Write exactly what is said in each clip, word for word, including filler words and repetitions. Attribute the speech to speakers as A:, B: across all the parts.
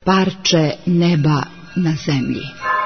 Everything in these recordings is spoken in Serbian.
A: Parče neba na zemlji.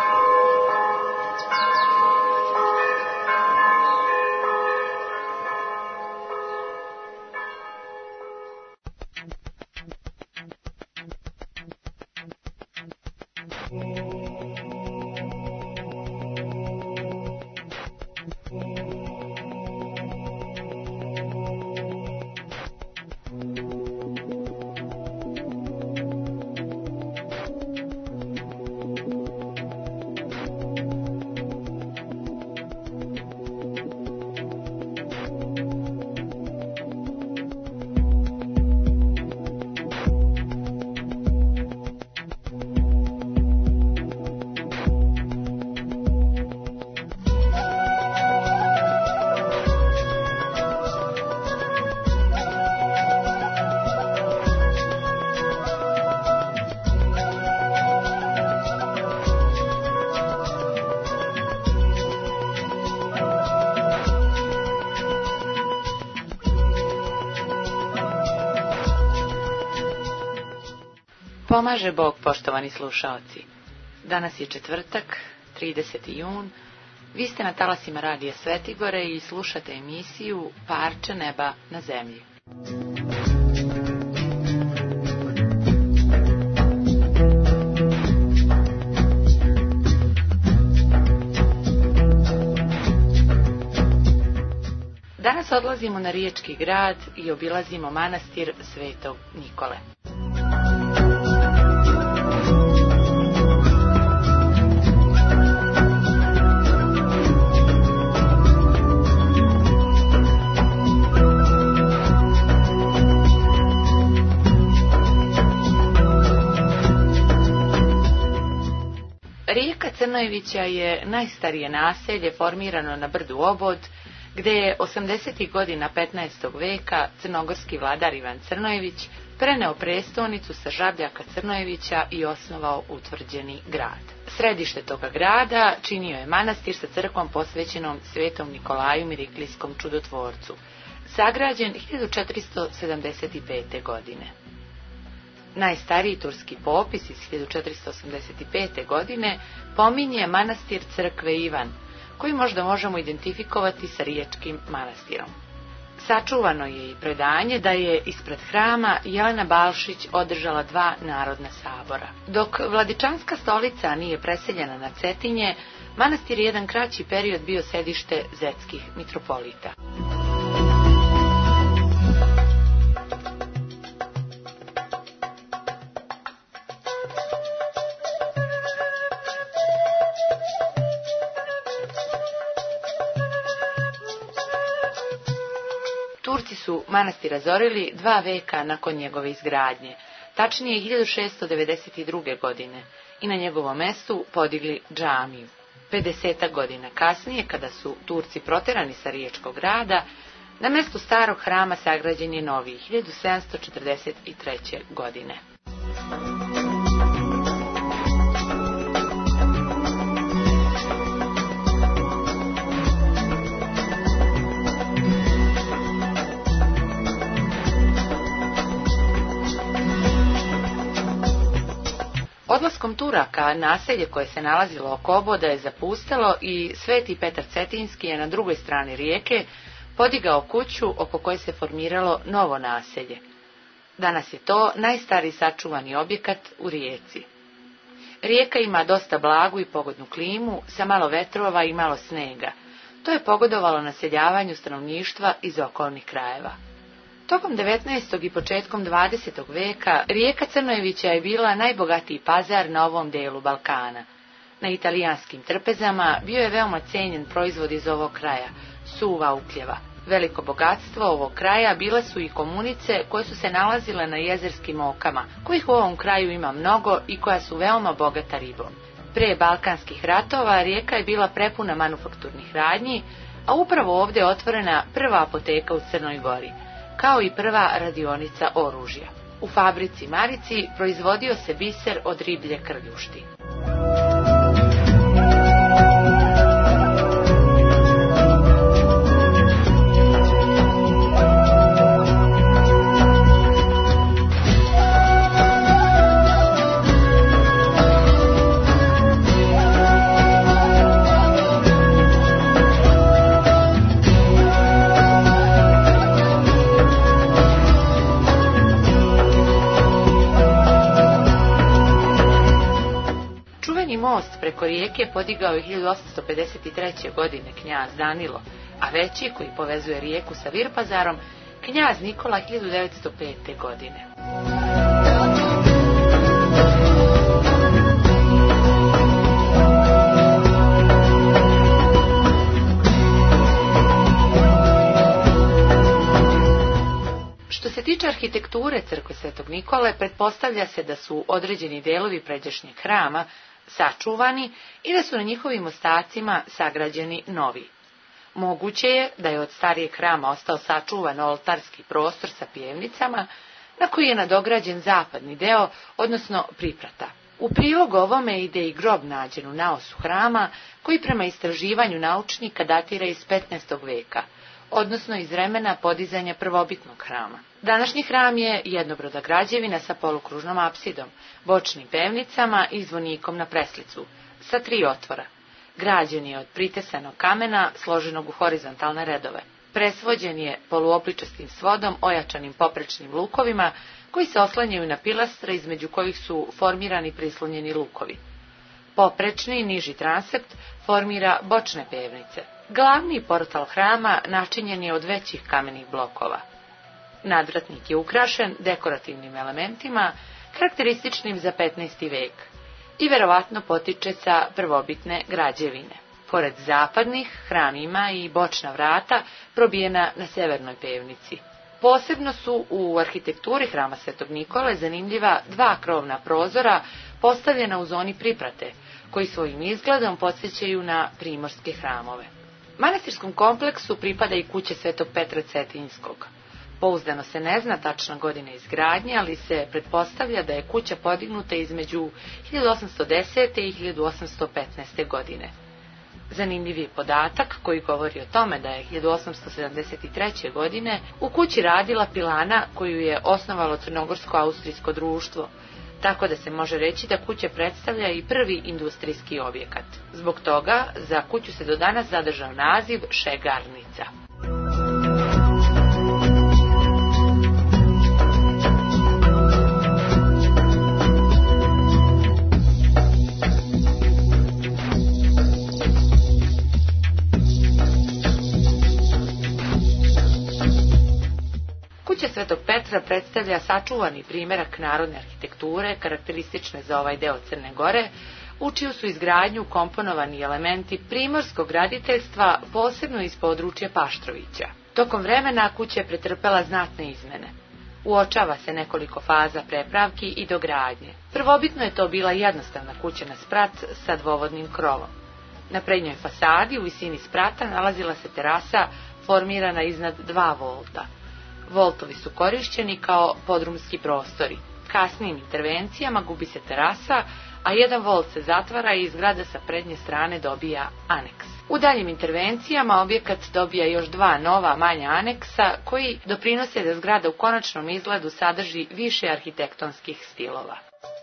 B: Pomaže Bog, poštovani slušaoci. Danas je četvrtak, trideseti jun. Vi ste na talasima Radija Svetigore i slušate emisiju Parče neba na zemlji. Danas odlazimo na Riječki grad i obilazimo manastir Svetog Nikole. Rijeka Crnojevića je najstarije naselje formirano na brdu Obod, gde je osamdesetih godina petnaestog veka crnogorski vladar Ivan Crnojević preneo prestolnicu sa Žabljaka Crnojevića i osnovao utvrđeni grad. Središte toga grada činio je manastir sa crkvom posvećenom Svetom Nikolaju Miriklijskom čudotvorcu, sagrađen hiljadu četiristo sedamdeset pete. godine. Najstariji turski popis iz hiljadu četiristo osamdeset pete. godine pominje manastir crkve Ivan, koji možda možemo identifikovati sa Riječkim manastirom. Sačuvano je i predanje da je ispred hrama Jelena Balšić održala dva narodna sabora. Dok Vladičanska stolica nije preseljena na Cetinje, manastir je jedan kraći period bio sedište zetskih mitropolita. Turci su manastir razorili dva veka nakon njegove izgradnje, tačnije hiljadu šessto devedeset druge. godine, i na njegovom mestu podigli džamiju. pedeset godina kasnije, kada su Turci proterani sa Riječkog grada, na mestu starog hrama sagrađen je novi, hiljadu sedamsto četrdeset treće. godine. Odlaskom Turaka naselje koje se nalazilo oko Oboda je zapustelo i Sveti Petar Cetinski je na drugoj strani rijeke podigao kuću oko koje se formiralo novo naselje. Danas je to najstariji sačuvani objekat u Rijeci. Rijeka ima dosta blagu i pogodnu klimu, sa malo vetrova i malo snega. To je pogodovalo naseljavanju stanovništva iz okolnih krajeva. Tokom devetnaestog i početkom dvadesetog veka Rijeka Crnojevića je bila najbogatiji pazar na ovom delu Balkana. Na italijanskim trpezama bio je veoma cijenjen proizvod iz ovog kraja, suva ukljeva. Veliko bogatstvo ovog kraja bile su i komunice koje su se nalazile na jezerskim okama, kojih u ovom kraju ima mnogo i koja su veoma bogata ribom. Pre balkanskih ratova Rijeka je bila prepuna manufakturnih radnji, a upravo ovdje je otvorena prva apoteka u Crnoj Gori, kao i prva radionica oružja. U fabrici Marici proizvodio se biser od riblje krljušti. most preko rijeke podigao je hiljadu osamsto pedeset treće. godine knjaz Danilo, a veći, koji povezuje rijeku sa Virpazarom, knjaz Nikola hiljadu devetsto pete. godine. Što se tiče arhitekture crkve Svetog Nikole, pretpostavlja se da su određeni delovi pređašnjeg hrama sačuvani i da su na njihovim ostacima sagrađeni novi. Moguće je da je od starijeg hrama ostao sačuvan oltarski prostor sa pjevnicama, na koji je nadograđen zapadni deo, odnosno priprata. U prilog ovome ide i grob nađen u naosu hrama, koji prema istraživanju naučnika datira iz petnaestog. veka, odnosno iz vremena podizanja prvobitnog hrama. Današnji hram je jednobroda građevina sa polukružnom apsidom, bočnim pevnicama i zvonikom na preslicu, sa tri otvora. Građen je od pritesanog kamena, složenog u horizontalne redove. Presvođen je poluobličastim svodom, ojačanim poprečnim lukovima, koji se oslanjaju na pilastre, između kojih su formirani prislonjeni lukovi. Poprečni i niži transept formira bočne pevnice. Glavni portal hrama načinjen je od većih kamenih blokova. Nadvratnik je ukrašen dekorativnim elementima, karakterističnim za petnaesti. vek, i verovatno potiče sa prvobitne građevine. Pored zapadnih, hram ima i bočna vrata probijena na severnoj pevnici. Posebno su u arhitekturi hrama Svetog Nikole zanimljiva dva krovna prozora postavljena u zoni priprate, koji svojim izgledom podsjećaju na primorske hramove. Manastirskom kompleksu pripada i kuća Svetog Petra Cetinjskog. Pouzdano se ne zna tačna godina izgradnje, ali se pretpostavlja da je kuća podignuta između hiljadu osamsto desete. i hiljadu osamsto petnaeste. godine. Zanimljiv je podatak koji govori o tome da je hiljadu osamsto sedamdeset treće. godine u kući radila pilana koju je osnovalo Crnogorsko-austrijsko društvo, tako da se može reći da kuća predstavlja i prvi industrijski objekat. Zbog toga za kuću se do danas zadržao naziv Šegarnica. Kuća Svetog Petra predstavlja sačuvani primjerak narodne arhitekture, karakteristične za ovaj deo Crne Gore, u čiju su izgradnju komponovani elementi primorskog graditeljstva, posebno iz područja Paštrovića. Tokom vremena kuća je pretrpela znatne izmene. Uočava se nekoliko faza prepravki i dogradnje. Prvobitno je to bila jednostavna kuća na sprat sa dvovodnim krovom. Na prednjoj fasadi u visini sprata nalazila se terasa formirana iznad dva volta. Voltovi su korišćeni kao podrumski prostori. Kasnijim intervencijama gubi se terasa, a jedan volt se zatvara i zgrada sa prednje strane dobija aneks. U daljim intervencijama objekat dobija još dva nova manja aneksa koji doprinose da zgrada u konačnom izgledu sadrži više arhitektonskih stilova.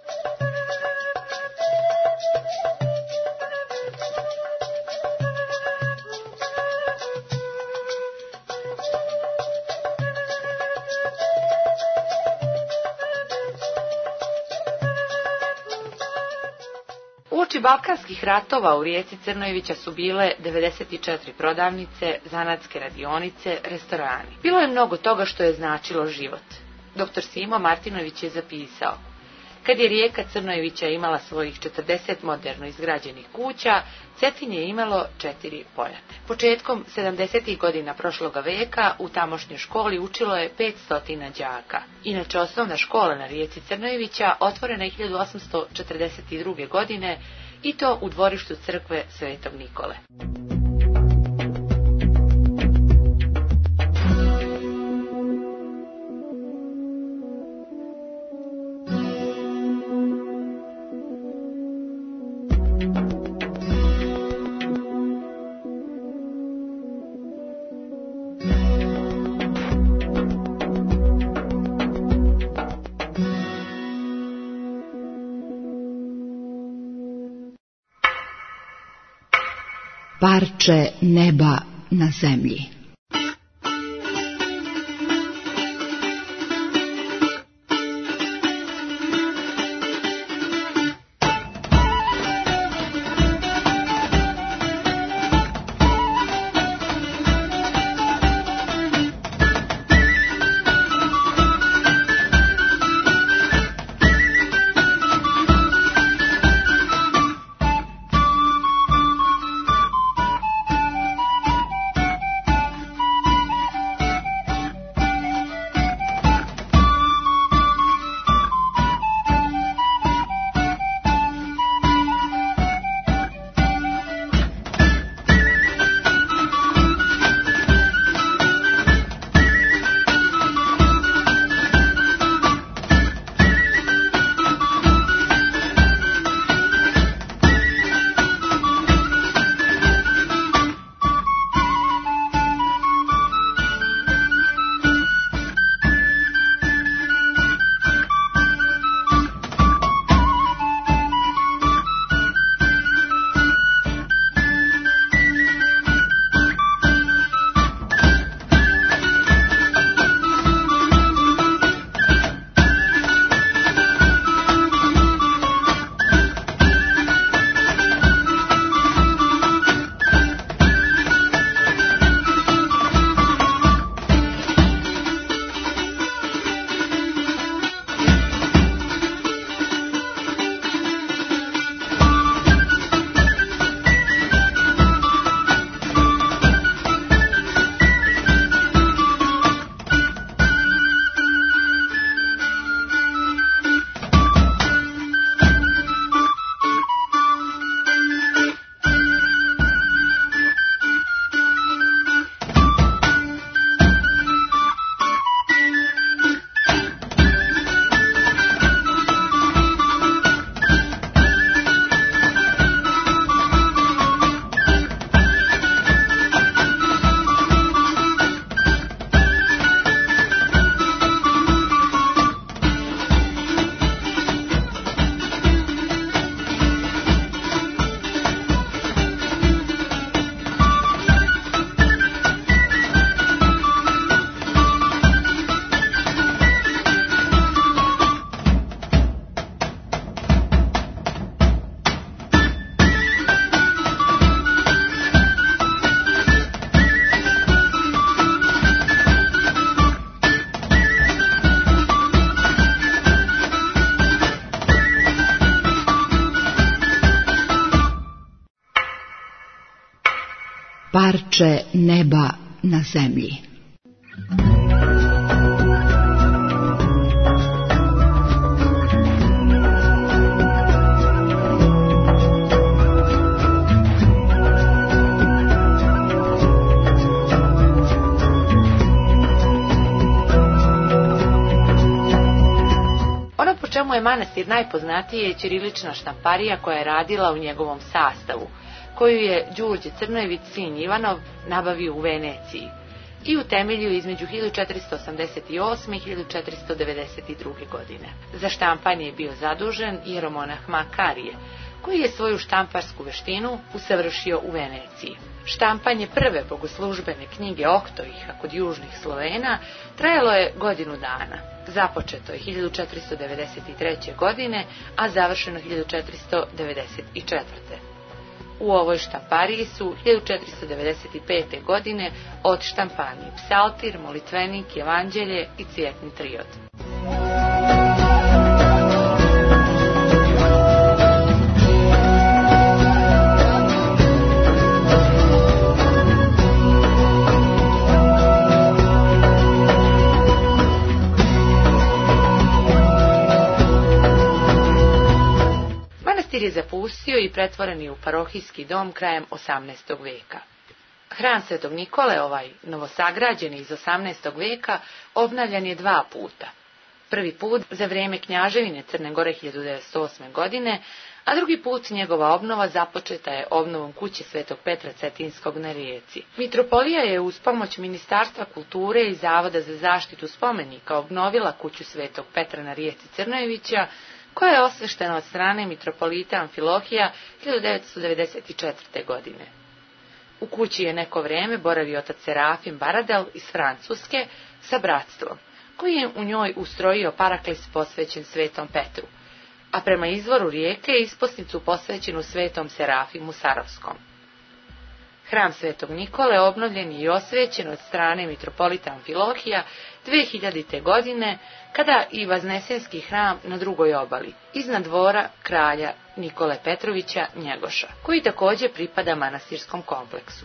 B: Uoči balkanskih ratova u rijeci Crnojevića su bile devedeset četiri prodavnice, zanatske radionice, restorani. Bilo je mnogo toga što je značilo život. Doktor Simo Martinović je zapisao: kad je rijeka Crnojevića imala svojih četrdeset moderno izgrađenih kuća, Cetinje je imalo četiri poljate. Početkom sedamdesetih godina prošloga veka u tamošnjoj školi učilo je petsto đaka. Inače, osnovna škola na rijeci Crnojevića otvorena je hiljadu osamsto četrdeset druge. godine i to u dvorištu crkve Svetog Nikole.
A: Parče neba na zemlji. Parče neba na zemlji.
B: Čemu je manastir najpoznatiji je ćirilična štamparija koja je radila u njegovom sastavu, koju je Đurđe Crnojević, sin Ivanov, nabavio u Veneciji i utemeljio između hiljadu četiristo osamdeset osme i hiljadu četiristo devedeset druge. godine. Za štampanje je bio zadužen jeromonah Makarije, koji je svoju štamparsku veštinu usavršio u Veneciji. Štampanje prve bogoslužbene knjige Oktoiha kod južnih Slovena trajalo je godinu dana. Započeto je hiljadu četiristo devedeset treće. godine, a završeno hiljadu četiristo devedeset četvrte. U ovoj štampariji su hiljadu četiristo devedeset pete. godine odštampani psaltir, molitvenik, evanđelje i cvjetni triod. Manastir je zapustio i pretvoren je u parohijski dom krajem osamnaestog veka. Hram Svetog Nikole, ovaj novosagrađeni iz osamnaestog veka, obnavljan je dva puta. Prvi put za vrijeme knjaževine Crne Gore hiljadu devetsto osme. godine, a drugi put njegova obnova započeta je obnovom kuće Svetog Petra Cetinskog na Rijeci. Mitropolija je uz pomoć Ministarstva kulture i Zavoda za zaštitu spomenika obnovila kuću Svetog Petra na Rijeci Crnojevića, koja je osveštena od strane mitropolita Amfilohija hiljadu devetsto devedeset četvrte. godine. U kući je neko vrijeme boravio otac Serafim Baradel iz Francuske sa bratstvom, koji je u njoj ustrojio paraklis posvećen Svetom Petru, a prema izvoru rijeke isposnicu posvećenu Svetom Serafimu Sarovskom. Hram Svetog Nikole obnovljen je i osvećen od strane mitropolita Amfilohija dve hiljadite. godine, kada i Vaznesenski hram na drugoj obali, iznad dvora kralja Nikole Petrovića Njegoša, koji također pripada manastirskom kompleksu.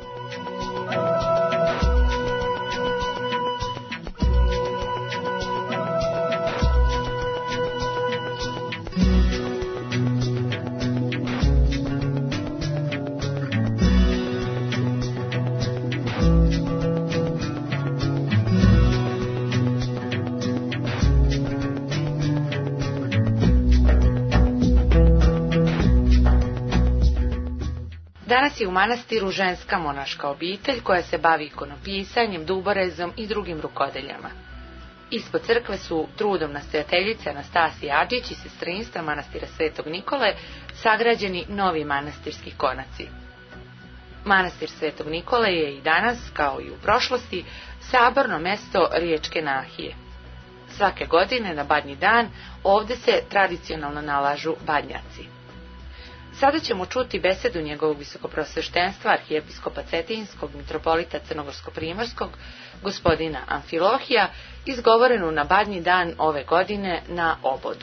B: Danas je u manastiru ženska monaška obitelj koja se bavi ikonopisanjem, duborezom i drugim rukodeljama. Ispod crkve su trudom nastojateljice Anastasije Adžić i sestrinstva manastira Svetog Nikole sagrađeni novi manastirski konaci. Manastir Svetog Nikole je i danas, kao i u prošlosti, saborno mesto riječke nahije. Svake godine na Badnji dan ovdje se tradicionalno nalažu badnjaci. Sada ćemo čuti besedu njegovog visokoprosveštenstva arhijepiskopa Cetinskog mitropolita Crnogorsko-primorskog, gospodina Amfilohija, izgovorenu na Badnji dan ove godine na obodu.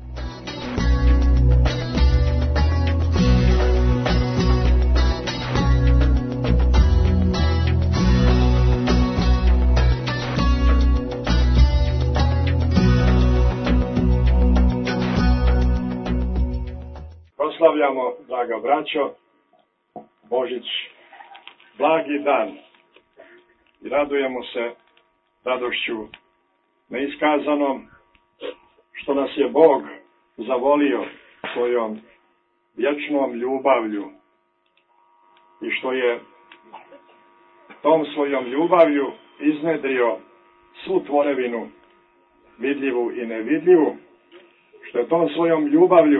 C: Proslavljamo, draga braćo, Božić, blagi dan i radujemo se radošću neiskazanom što nas je Bog zavolio svojom vječnom ljubavlju i što je tom svojom ljubavlju iznedrio svu tvorevinu, vidljivu i nevidljivu, što je tom svojom ljubavlju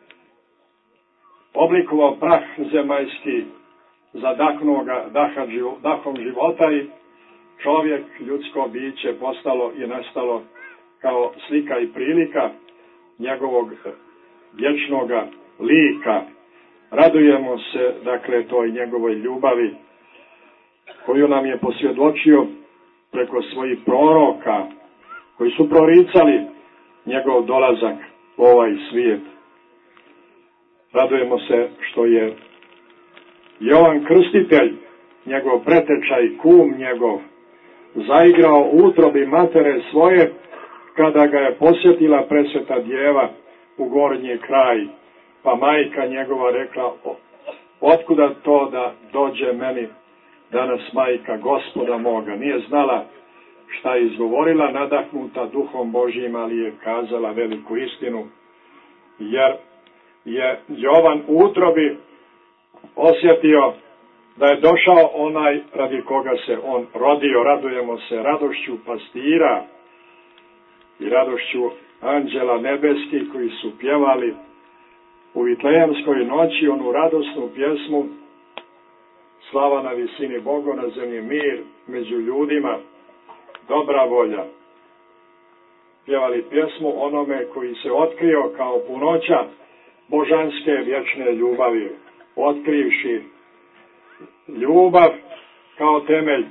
C: oblikovao prah zemaljski, zadahnuo ga dahom života i čovjek, ljudsko biće, postalo i nastalo kao slika i prilika njegovog vječnoga lika. Radujemo se, dakle, toj njegovoj ljubavi koju nam je posvjedočio preko svojih proroka koji su proricali njegov dolazak u ovaj svijet. Radujemo se što je Jovan Krstitelj njegov pretečaj, kum njegov, zaigrao u utrobi matere svoje, kada ga je posjetila presveta djeva u gornji kraj, pa majka njegova rekla, otkuda to da dođe meni danas majka Gospoda moga? Nije znala šta je izgovorila, nadahnuta duhom Božjim, ali je kazala veliku istinu, jer je Jovan u utrobi osjetio da je došao onaj radi koga se on rodio. Radujemo se radošću pastira i radošću anđela nebeskih koji su pjevali u Vitlejemskoj noći onu radosnu pjesmu slava na visini Bogu, na zemlji mir, među ljudima dobra volja. Pjevali pjesmu onome koji se otkrio kao punoća božanske vječne ljubavi, otkrivši ljubav kao temelj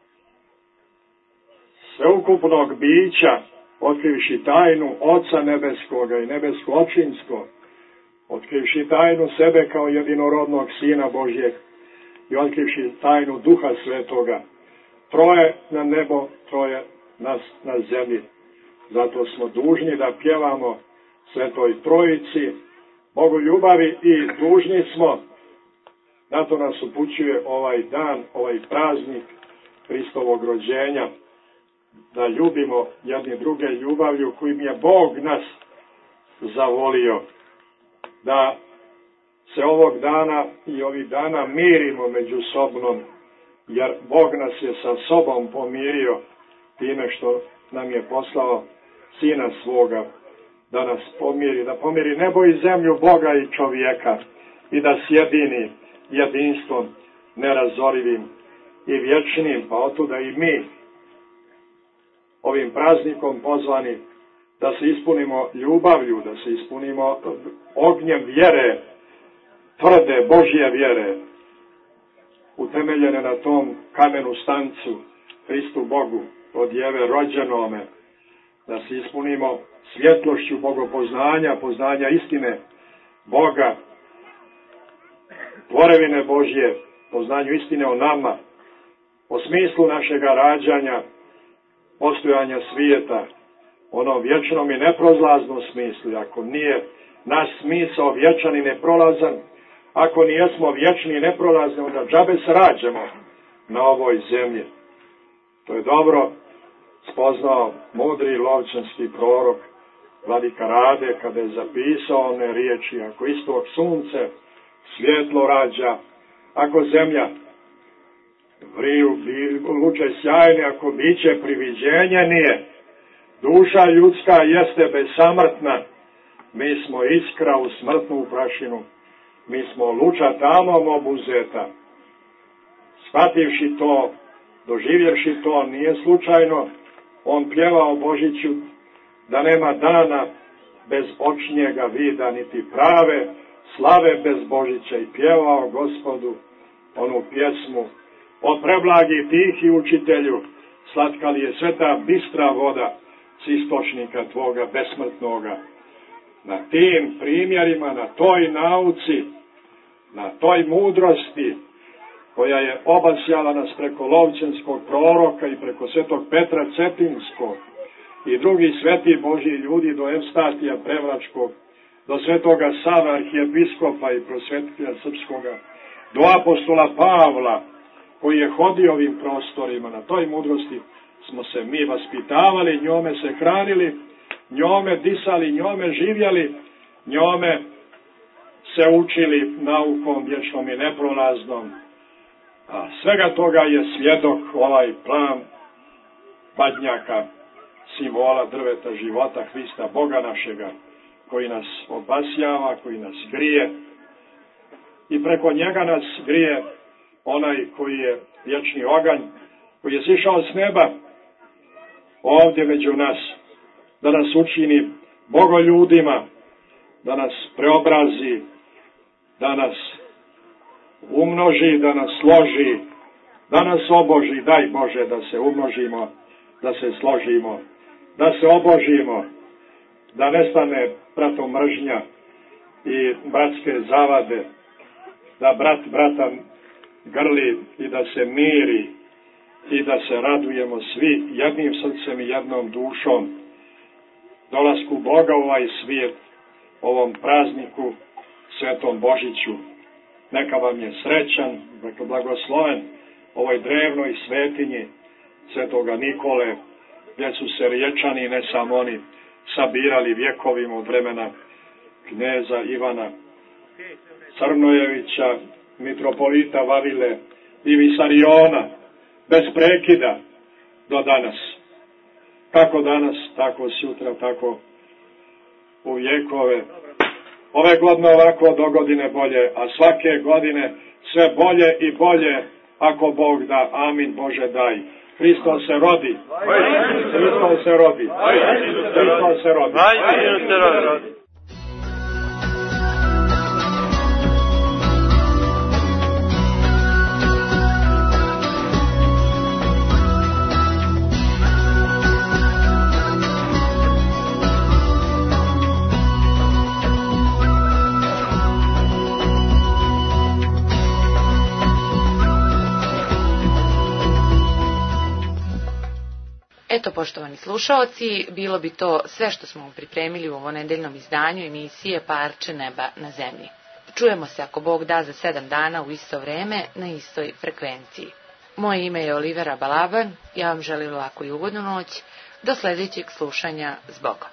C: sveukupnog bića, otkrivši tajnu Oca nebeskoga i nebesko-očinsko, otkrivši tajnu sebe kao jedinorodnog Sina Božjeg i otkrivši tajnu Duha Svetoga. Troje na nebo, troje nas na zemlji. Zato smo dužni da pjevamo Svetoj Trojici, Bogu ljubavi, i dužni smo, na to nas upućuje ovaj dan, ovaj praznik Hristovog rođenja, da ljubimo jedni druge ljubavlju kojim je Bog nas zavolio, da se ovog dana i ovih dana mirimo međusobno, jer Bog nas je sa sobom pomirio time što nam je poslao Sina svoga da nas pomiri, da pomiri nebo i zemlju, Boga i čovjeka, i da sjedini jedinstvom nerazorivim i vječnim, pa otuda i mi ovim praznikom pozvani da se ispunimo ljubavlju, da se ispunimo ognjem vjere, tvrde Božje vjere, utemeljene na tom kamenu stancu, Hristu Bogu, od Jeve rođenome, da se ispunimo svjetlošću bogopoznanja, poznanja istine Boga, tvorevine Božje, poznanju istine o nama, o smislu našega rađanja, postojanja svijeta, ono vječnom i neprolaznom smislu. Ako nije naš smisao vječan i neprolazan, ako nijesmo vječni i neprolazni, onda džabe se rađemo na ovoj zemlji. To je dobro spoznao mudri lovčanski prorok Vladika Rade, kada je zapisao one riječi: ako istog sunce svjetlo rađa, ako zemlja vriju luče sjajne, ako biće priviđenje nije, duša ljudska jeste besamrtna, mi smo iskra u smrtnu prašinu, mi smo luča tamom obuzeta. Shvativši to, doživjevši to, nije slučajno on pjevao Božiću da nema dana bez očnjega vida, niti prave slave bez Božića, i pjevao Gospodu onu pjesmu: o preblagi tihi učitelju, slatka li je sveta bistra voda s istočnika tvoga besmrtnoga. Na tim primjerima, na toj nauci, na toj mudrosti koja je obasjala nas preko lovčanskog proroka i preko svetog Petra Cetinskog i drugih sveti Božji ljudi, do Evstatija Prevlačkog, do svetoga Save arhijepiskopa i prosvetitelja srpskoga, do apostola Pavla, koji je hodio ovim prostorima. Na toj mudrosti smo se mi vaspitavali, njome se hranili, njome disali, njome živjeli, njome se učili naukom vječnom i neprolaznom. A svega toga je svjedok ovaj plan badnjaka, simbola drveta života Hrista, Boga našega, koji nas obasjava, koji nas grije, i preko njega nas grije onaj koji je vječni oganj, koji je sišao s neba ovdje među nas, da nas učini bogoljudima, da nas preobrazi, da nas umnoži, da nas složi, da nas oboži. Daj Bože da se umnožimo, da se složimo, da se obožimo, da nestane bratom mržnja i bratske zavade, da brat brata grli i da se miri i da se radujemo svi jednim srcem i jednom dušom dolasku Boga u ovaj svijet, ovom prazniku, Svetom Božiću. Neka vam je srećan, neka blagosloven ovoj drevnoj svetinji Svetoga Nikole, gdje su se Riječani, ne samo oni, sabirali vjekovima od vremena kneza Ivana Crnojevića, mitropolita Vavile i Visariona, bez prekida do danas. Kako danas, tako sutra, tako u vjekove. Ove godine ovako, do godine bolje, a svake godine sve bolje i bolje, ako Bog da. Amin, Bože daj. Hristos se rodi. Hristos se rodi. Hristos se rodi. Hristos se rodi.
B: Eto, poštovani slušaoci, bilo bi to sve što smo pripremili u ovom nedeljnom izdanju emisije Parče neba na zemlji. Čujemo se, ako Bog da, za sedam dana u isto vreme na istoj frekvenciji. Moje ime je Olivera Balaban, ja vam želim laku i ugodnu noć, do sljedećeg slušanja, s Bogom.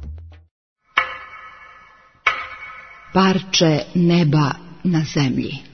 A: Parče neba na zemlji.